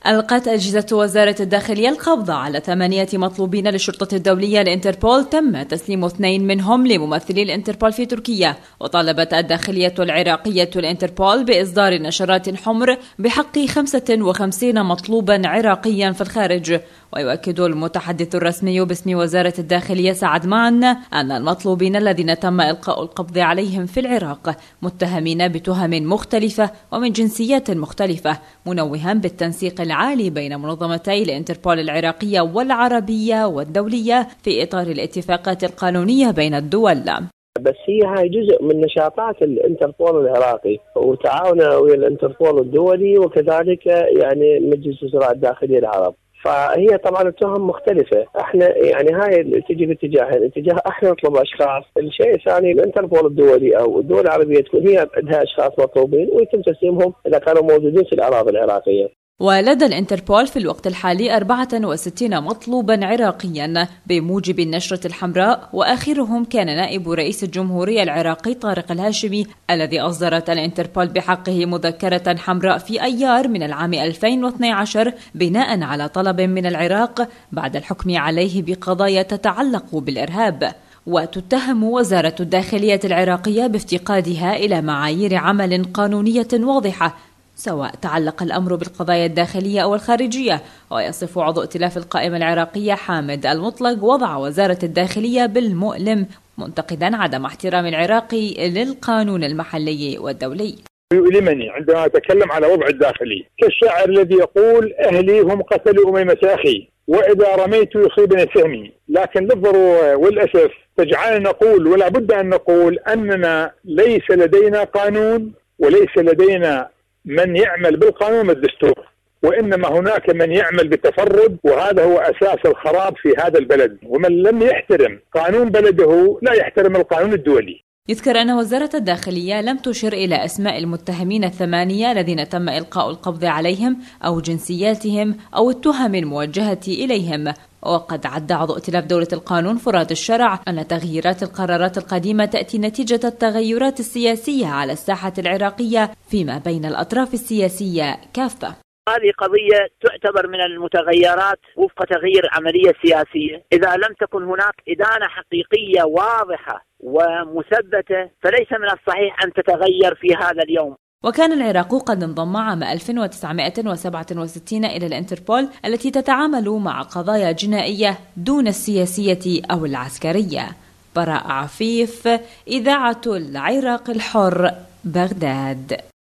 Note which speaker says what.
Speaker 1: ألقت أجهزة وزارة الداخلية القبض على 8 مطلوبين للشرطة الدولية لإنتربول، تم تسليم 2 منهم لممثلي الإنتربول في تركيا. وطالبت الداخلية العراقية الإنتربول بإصدار نشرات حمر بحق 55 مطلوبا عراقيا في الخارج. ويؤكد المتحدث الرسمي باسم وزارة الداخلية سعد معن أن المطلوبين الذين تم إلقاء القبض عليهم في العراق متهمين بتهم مختلفة ومن جنسيات مختلفة، منوها بالتنسيق العالي بين منظمتي الإنتربول العراقية والعربية والدولية في إطار الاتفاقات القانونية بين الدول.
Speaker 2: بس هاي جزء من نشاطات الانتربول العراقي وتعاونه ويا الانتربول الدولي، وكذلك يعني مجلس وزراء الداخلية العرب. فهي طبعا التهم مختلفة. احنا يعني هاي تجي باتجاه احنا نطلب اشخاص. الشيء الثاني الانتربول الدولي او الدول العربية تكون هي عندها اشخاص مطلوبين ويتم تسليمهم اذا كانوا موجودين في الاراضي العراقية.
Speaker 1: ولدى الإنتربول في الوقت الحالي 64 مطلوبا عراقيا بموجب النشرة الحمراء، وآخرهم كان نائب رئيس الجمهورية العراقي طارق الهاشمي الذي أصدرت الإنتربول بحقه مذكرة حمراء في أيار من العام 2012 بناء على طلب من العراق بعد الحكم عليه بقضايا تتعلق بالإرهاب. وتتهم وزارة الداخلية العراقية بافتقادها إلى معايير عمل قانونية واضحة، سواء تعلق الأمر بالقضايا الداخلية أو الخارجية. ويصف عضو ائتلاف القائمة العراقية حامد المطلق وضع وزارة الداخلية بالمؤلم، منتقدا عدم احترام العراقي للقانون المحلي والدولي.
Speaker 3: يؤلمني عندما أتكلم على وضع الداخلي كالشاعر الذي يقول: أهلي هم قتلوا أميمة أخي وإذا رميت يصيبني سهمي. لكن للضرورة والأسف تجعلنا نقول ولا بد أن نقول أننا ليس لدينا قانون وليس لدينا من يعمل بالقانون والدستور، وإنما هناك من يعمل بالتفرد، وهذا هو أساس الخراب في هذا البلد. ومن لم يحترم قانون بلده لا يحترم القانون الدولي.
Speaker 1: يذكر أن وزارة الداخلية لم تشر إلى أسماء المتهمين 8 الذين تم إلقاء القبض عليهم أو جنسياتهم أو التهم الموجهة إليهم. وقد عد عضو ائتلاف دولة القانون فراد الشرع أن تغييرات القرارات القديمة تأتي نتيجة التغيرات السياسية على الساحة العراقية فيما بين الأطراف السياسية كافة.
Speaker 4: هذه قضية تعتبر من المتغيرات وفق تغيير عملية سياسية. إذا لم تكن هناك إدانة حقيقية واضحة ومثبتة فليس من الصحيح أن تتغير في هذا اليوم.
Speaker 1: وكان العراق قد انضم عام 1967 إلى الإنتربول التي تتعامل مع قضايا جنائية دون السياسية أو العسكرية. براء عفيف، إذاعة العراق الحر، بغداد.